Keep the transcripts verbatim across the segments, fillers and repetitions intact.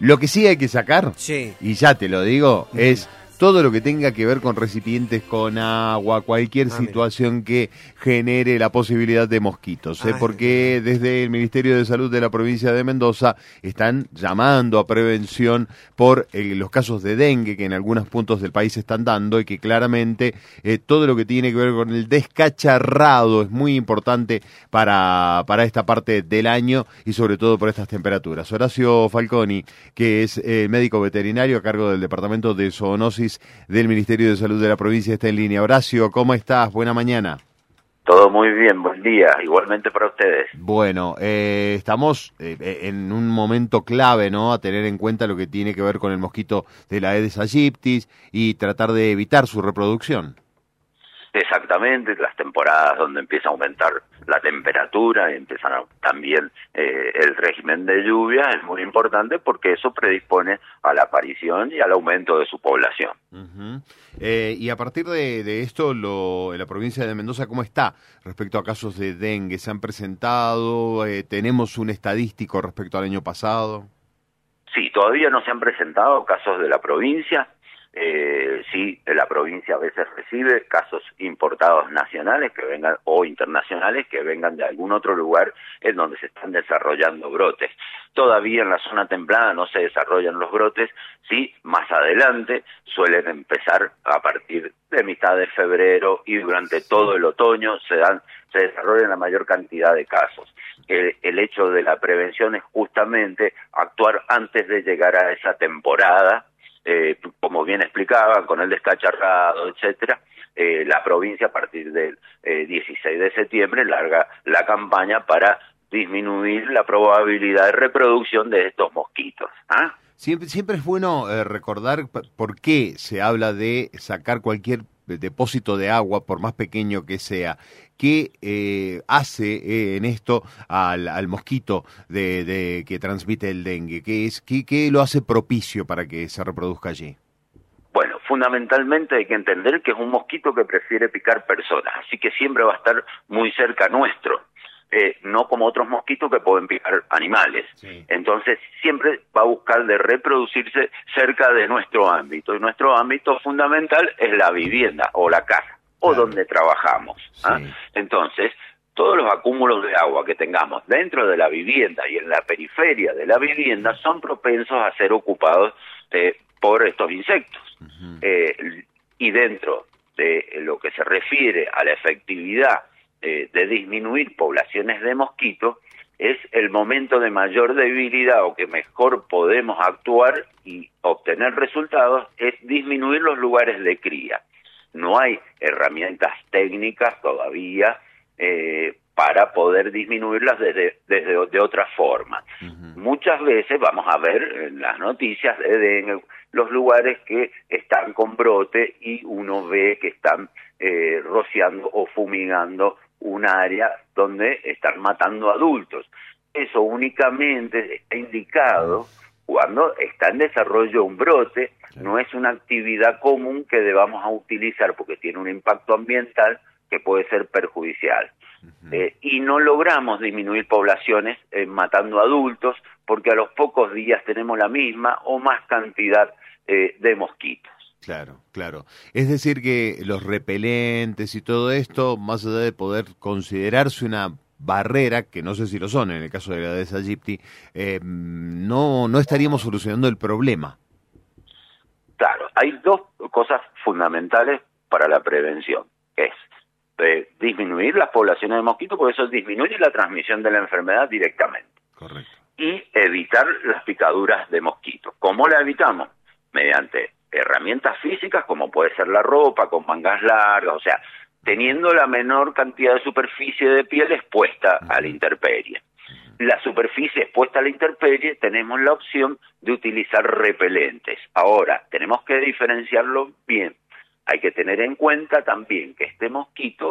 Lo que sí hay que sacar, Sí. y ya te lo digo, mm. es todo lo que tenga que ver con recipientes con agua, cualquier ah, situación mira. que genere la posibilidad de mosquitos, ¿eh? porque mira. desde el Ministerio de Salud de la provincia de Mendoza están llamando a prevención por eh, los casos de dengue que en algunos puntos del país se están dando y que claramente eh, todo lo que tiene que ver con el descacharrado es muy importante para, para esta parte del año y sobre todo por estas temperaturas. Horacio Falconi, que es eh, médico veterinario a cargo del Departamento de Zoonosis del Ministerio de Salud de la provincia, está en línea. Horacio, ¿cómo estás? Buena mañana. Todo muy bien, buen día, igualmente para ustedes. Bueno, eh, estamos eh, en un momento clave, ¿no? A tener en cuenta lo que tiene que ver con el mosquito de la Aedes aegypti y tratar de evitar su reproducción. Exactamente, las temporadas donde empieza a aumentar la temperatura y empiezan a, también eh, el régimen de lluvia es muy importante porque eso predispone a la aparición y al aumento de su población. Uh-huh. eh, y a partir de, de esto, lo, en la provincia de Mendoza, ¿cómo está respecto a casos de dengue? ¿Se han presentado? Eh, ¿Tenemos un estadístico respecto al año pasado? Sí, todavía no se han presentado casos de la provincia. Eh, sí, la provincia a veces recibe casos importados nacionales que vengan o internacionales que vengan de algún otro lugar en donde se están desarrollando brotes. Todavía en la zona templada no se desarrollan los brotes, sí, más adelante suelen empezar a partir de mitad de febrero y durante todo el otoño se dan, se desarrollan la mayor cantidad de casos. El, el hecho de la prevención es justamente actuar antes de llegar a esa temporada. Eh, como bien explicaban, con el descacharrado, etcétera, eh, la provincia a partir del eh, dieciséis de septiembre larga la campaña para disminuir la probabilidad de reproducción de estos mosquitos. ¿Ah? Siempre, siempre es bueno eh, recordar por qué se habla de sacar cualquier depósito de agua, por más pequeño que sea. ¿Qué eh, hace eh, en esto al, al mosquito de, de que transmite el dengue? ¿Qué, es, qué, ¿Qué lo hace propicio para que se reproduzca allí? Bueno, fundamentalmente hay que entender que es un mosquito que prefiere picar personas, así que siempre va a estar muy cerca nuestro. Eh, no como otros mosquitos que pueden picar animales. Sí. Entonces siempre va a buscar de reproducirse cerca de nuestro ámbito, y nuestro ámbito fundamental es la vivienda o la casa, o claro. donde trabajamos. Sí. ¿Ah? Entonces, todos los acúmulos de agua que tengamos dentro de la vivienda y en la periferia de la vivienda son propensos a ser ocupados eh, por estos insectos. Uh-huh. Eh, y dentro de lo que se refiere a la efectividad de disminuir poblaciones de mosquitos, es el momento de mayor debilidad o que mejor podemos actuar y obtener resultados, es disminuir los lugares de cría. No hay herramientas técnicas todavía eh, para poder disminuirlas desde, desde de otra forma. Uh-huh. Muchas veces vamos a ver en las noticias de dengue los lugares que están con brote y uno ve que están eh, rociando o fumigando un área donde están matando adultos. Eso únicamente está indicado cuando está en desarrollo un brote, no es una actividad común que debamos a utilizar porque tiene un impacto ambiental que puede ser perjudicial. Uh-huh. Eh, y no logramos disminuir poblaciones eh, matando adultos porque a los pocos días tenemos la misma o más cantidad eh, de mosquitos. Claro, claro. Es decir que los repelentes y todo esto, más allá de poder considerarse una barrera, que no sé si lo son en el caso de la Aedes aegypti, eh, no, no estaríamos solucionando el problema. Claro, hay dos cosas fundamentales para la prevención, que es eh, disminuir las poblaciones de mosquitos, porque eso disminuye la transmisión de la enfermedad directamente. Correcto. Y evitar las picaduras de mosquitos. ¿Cómo la evitamos? Mediante herramientas físicas como puede ser la ropa, con mangas largas, o sea, teniendo la menor cantidad de superficie de piel expuesta uh-huh. a la intemperie. La superficie expuesta a la intemperie tenemos la opción de utilizar repelentes. Ahora, tenemos que diferenciarlo bien. Hay que tener en cuenta también que este mosquito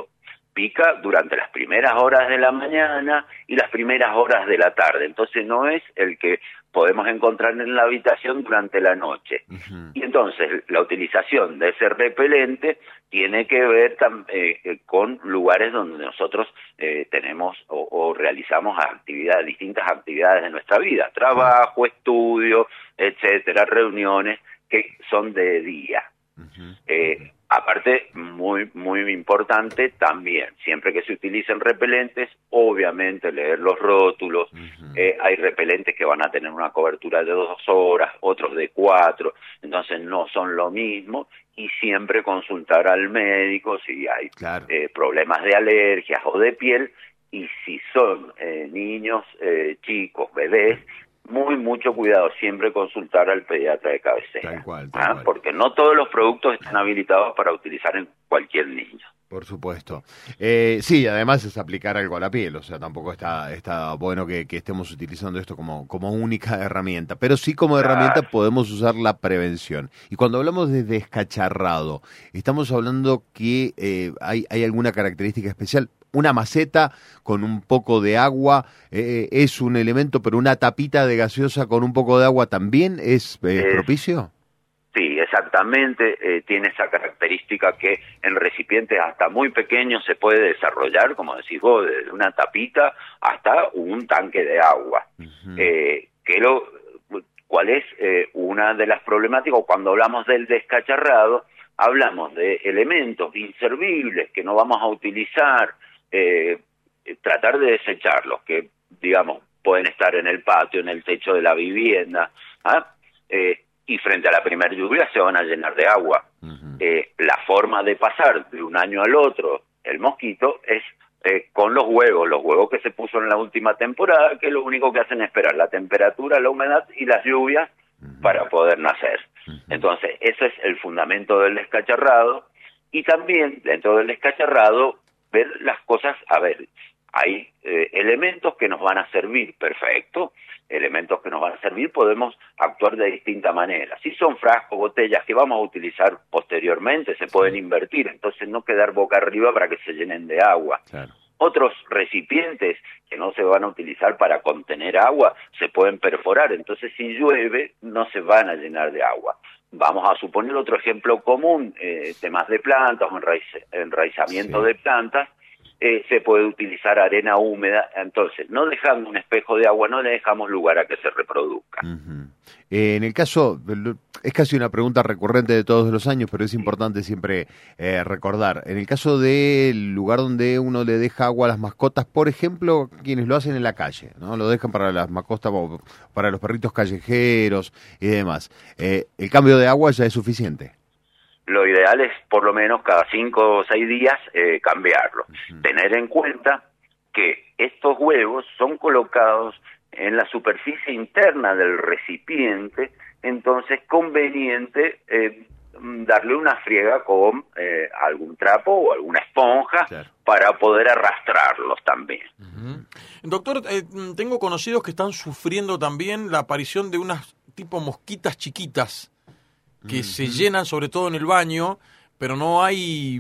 pica durante las primeras horas de la mañana y las primeras horas de la tarde, entonces no es el que podemos encontrar en la habitación durante la noche. Uh-huh. Y entonces la utilización de ese repelente tiene que ver eh, con lugares donde nosotros eh, tenemos o, o realizamos actividades, distintas actividades de nuestra vida, trabajo, estudio, etcétera, reuniones que son de día. Uh-huh. Eh, aparte, muy muy importante también, siempre que se utilicen repelentes, obviamente leer los rótulos. Uh-huh. eh, hay repelentes que van a tener una cobertura de dos horas, otros de cuatro, entonces no son lo mismo, y siempre consultar al médico si hay claro. eh, problemas de alergias o de piel, y si son eh, niños, eh, chicos, bebés, muy, mucho cuidado, siempre consultar al pediatra de cabecera. Tal cual, tal ¿ah? cual. Porque no todos los productos están habilitados para utilizar en cualquier niño. Por supuesto. Eh, sí, además es aplicar algo a la piel, o sea, tampoco está está bueno que, que estemos utilizando esto como, como única herramienta, pero sí como claro. herramienta podemos usar la prevención. Y cuando hablamos de descacharrado, estamos hablando que eh, hay, hay alguna característica especial. Una maceta con un poco de agua eh, es un elemento, pero una tapita de gaseosa con un poco de agua también es eh, eh, propicio. Sí, exactamente, eh, tiene esa característica que en recipientes hasta muy pequeños se puede desarrollar, como decís vos, desde una tapita hasta un tanque de agua. Uh-huh. eh, que lo, ¿Cuál es eh, una de las problemáticas? Cuando hablamos del descacharrado, hablamos de elementos inservibles que no vamos a utilizar, eh, tratar de desecharlos, que digamos pueden estar en el patio, en el techo de la vivienda, ¿ah? eh, y frente a la primera lluvia se van a llenar de agua. Uh-huh. Eh, la forma de pasar de un año al otro el mosquito es eh, con los huevos, los huevos que se puso en la última temporada, que lo único que hacen es esperar la temperatura, la humedad y las lluvias uh-huh. para poder nacer. Uh-huh. Entonces, ese es el fundamento del descacharrado, y también dentro del descacharrado ver las cosas, a ver, hay eh, elementos que nos van a servir, perfecto, elementos que nos van a servir, podemos actuar de distinta manera. Si son frascos, botellas que vamos a utilizar posteriormente, se pueden invertir, entonces no quedar boca arriba para que se llenen de agua. Claro. Otros recipientes que no se van a utilizar para contener agua, se pueden perforar, entonces si llueve no se van a llenar de agua. Vamos a suponer otro ejemplo común, eh, temas de plantas, enraiz, enraizamiento sí. de plantas, eh, se puede utilizar arena húmeda, entonces no dejando un espejo de agua, no le dejamos lugar a que se reproduzca. Uh-huh. Eh, en el caso, es casi una pregunta recurrente de todos los años, pero es importante siempre eh, recordar, en el caso del lugar donde uno le deja agua a las mascotas, por ejemplo, quienes lo hacen en la calle, ¿no? Lo dejan para las mascotas, para los perritos callejeros y demás, eh, ¿el cambio de agua ya es suficiente? Lo ideal es por lo menos cada cinco o seis días eh, cambiarlo. Uh-huh. Tener en cuenta que estos huevos son colocados en la superficie interna del recipiente, entonces conveniente eh, darle una friega con eh, algún trapo o alguna esponja claro. para poder arrastrarlos también. Uh-huh. Doctor, eh, tengo conocidos que están sufriendo también la aparición de unas tipo mosquitas chiquitas que uh-huh. se llenan sobre todo en el baño, pero no hay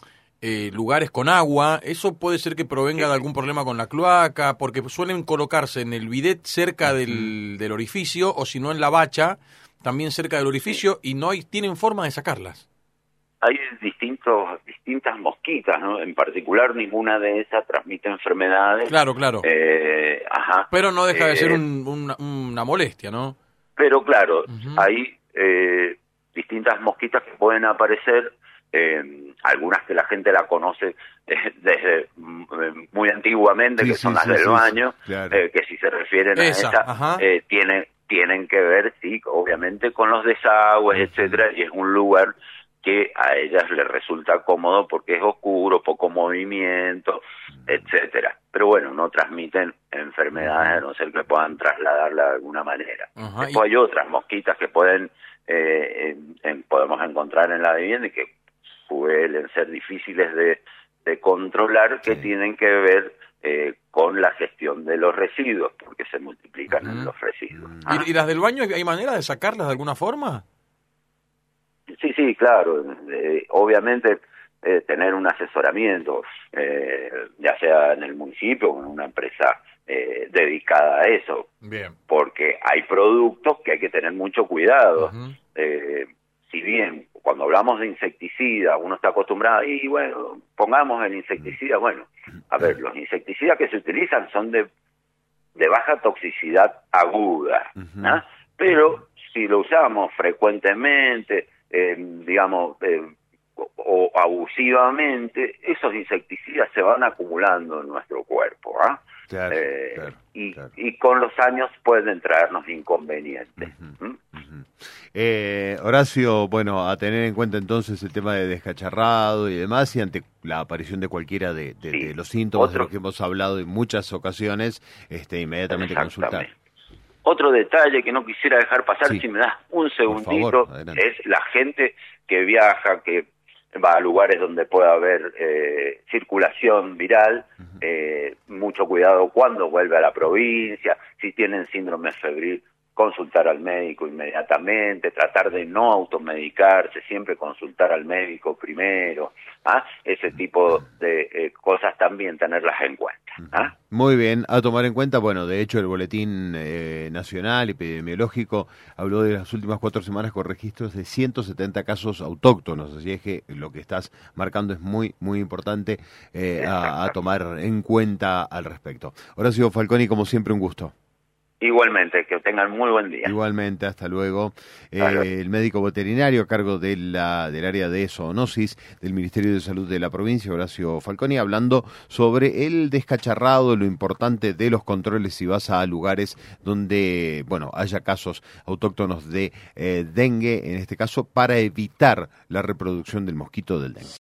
eh, lugares con agua. Eso puede ser que provenga de algún problema con la cloaca, porque suelen colocarse en el bidet cerca uh-huh. del, del orificio, o si no en la bacha, también cerca del orificio, y no hay, tienen forma de sacarlas. Hay distintos, distintas mosquitas, ¿no? En particular, ninguna de esas transmite enfermedades. Claro, claro. Eh, ajá. Pero no deja de eh, ser un, una, una molestia, ¿no? Pero claro, uh-huh. hay eh, distintas mosquitas que pueden aparecer, eh, algunas que la gente la conoce eh, desde eh, muy antiguamente, sí, que son sí, las sí, del sí, baño, claro. eh, que si se refieren Esa, a esa, eh, tienen, tienen que ver, sí, obviamente con los desagües, uh-huh. etcétera, y es un lugar que a ellas les resulta cómodo porque es oscuro, poco movimiento, etcétera. Pero bueno, no transmiten enfermedades, a no ser que puedan trasladarla de alguna manera. Uh-huh. Después hay otras mosquitas que pueden eh, en, en, podemos encontrar en la vivienda y que suelen ser difíciles de, de controlar, que sí. tienen que ver eh, con la gestión de los residuos, porque se multiplican uh-huh. en los residuos. ¿Y, ah. ¿Y las del baño hay manera de sacarlas de alguna forma? Sí, sí, claro. Eh, obviamente eh, tener un asesoramiento, eh, ya sea en el municipio o en una empresa eh, dedicada a eso. Bien. Porque hay productos que hay que tener mucho cuidado. Uh-huh. eh, si bien cuando hablamos de insecticida uno está acostumbrado, y bueno, pongamos el insecticida, bueno, a ver, los insecticidas que se utilizan son de, de baja toxicidad aguda, uh-huh. ¿no? Pero si lo usamos frecuentemente, eh, digamos, eh, o, o abusivamente, esos insecticidas se van acumulando en nuestro cuerpo, ¿ah? ¿eh? Claro, eh, claro, y, claro. y con los años pueden traernos inconvenientes. Uh-huh, ¿Mm? uh-huh. Eh, Horacio, bueno, a tener en cuenta entonces el tema de descacharrado y demás, y ante la aparición de cualquiera de, de, Sí. de los síntomas Otro... de los que hemos hablado en muchas ocasiones, este, inmediatamente consultar. Otro detalle que no quisiera dejar pasar, sí. si me das un segundito, Por favor, es la gente que viaja, que va a lugares donde pueda haber eh, circulación viral, uh-huh. eh, mucho cuidado cuando vuelve a la provincia, si tienen síndrome febril, consultar al médico inmediatamente, tratar de no automedicarse, siempre consultar al médico primero, ¿ah? Ese tipo de eh, cosas también tenerlas en cuenta. ¿Ah? Muy bien, a tomar en cuenta, bueno, de hecho el Boletín eh, Nacional Epidemiológico habló de las últimas cuatro semanas con registros de ciento setenta casos autóctonos, así es que lo que estás marcando es muy, muy importante eh, a, a tomar en cuenta al respecto. Horacio Falconi, como siempre, un gusto. Igualmente, que tengan muy buen día. Igualmente, hasta luego. Claro. Eh, el médico veterinario a cargo de la, del área de zoonosis del Ministerio de Salud de la provincia, Horacio Falconi, hablando sobre el descacharrado, lo importante de los controles si vas a lugares donde, bueno, haya casos autóctonos de eh, dengue, en este caso, para evitar la reproducción del mosquito del dengue.